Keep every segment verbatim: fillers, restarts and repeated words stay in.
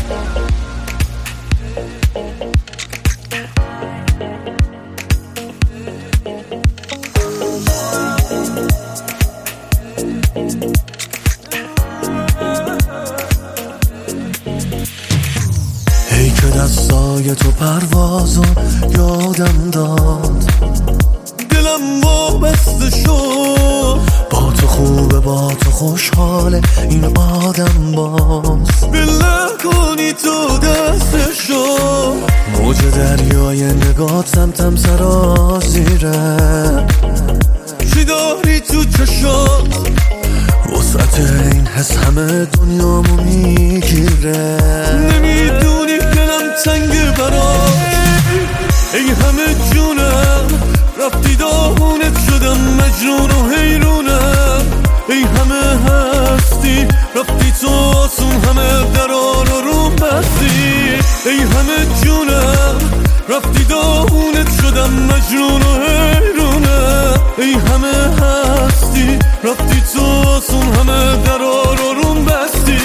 ای که دستای تو پروازو یادم داد، دلم وابسته شد. با تو خوبه، با تو خوشحاله این آدم، باز بله کنی تو دستشو. موج دریای نگات سمتم سرازیره، چی داری تو چشات؟ وسعت این حس همه دنیامو میگیره. نمیدونی دلم تنگ برات، ای همه جونم رفتی داغونت شدم، مجنون و حیرونم. ای همه هستی رفتی تو آسون، همه درا رو رو بستی. ای همه جونم رفتی داغونت شدم، مجنون و حیرونم. ای همه هستی رفتی تو آسون، همه درا رو رو بستی.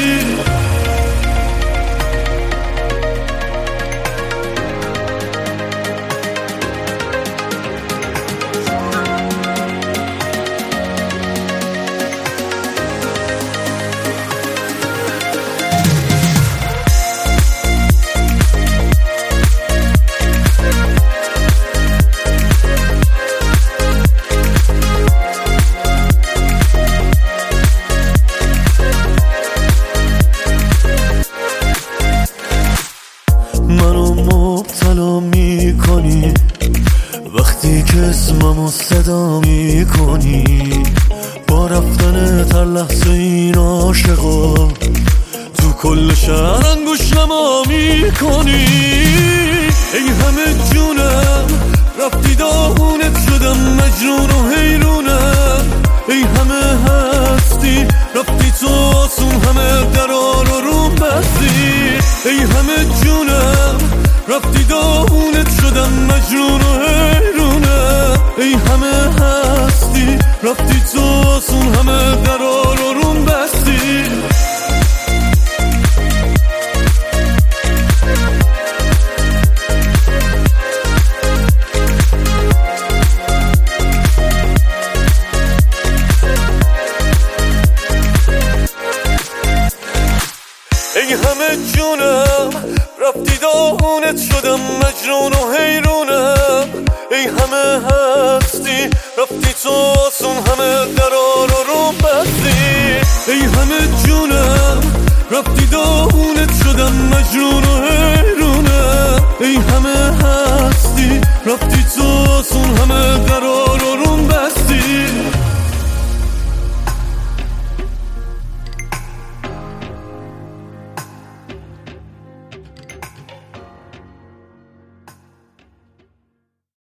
منو مبتلا میکنی وقتی که اسممو صدا میکنی. با رفتن هر لحظه این عاشقا تو کل شهر انگوش نما میکنی. ای همه جونم رفتی داغونت شدم، مجنون و حیرونم. ای همه هستی رفتی تو آسون، همه درا رو رو بستی. ای همه جونم رفتی داغونت شدم، مجنون و حیرونم. ای همه هستی رفتی تو آسون، همه درا رو رو بستی. ای همه جونم رفتی داغونت شدم، مجنون و حیرونم. ای همه هستی رفتی تو آسون، همه درا رو رو بستی. ای همه جونم رفتی داغونت شدم، مجنون و حیرونم. ای همه هستی رفتی تو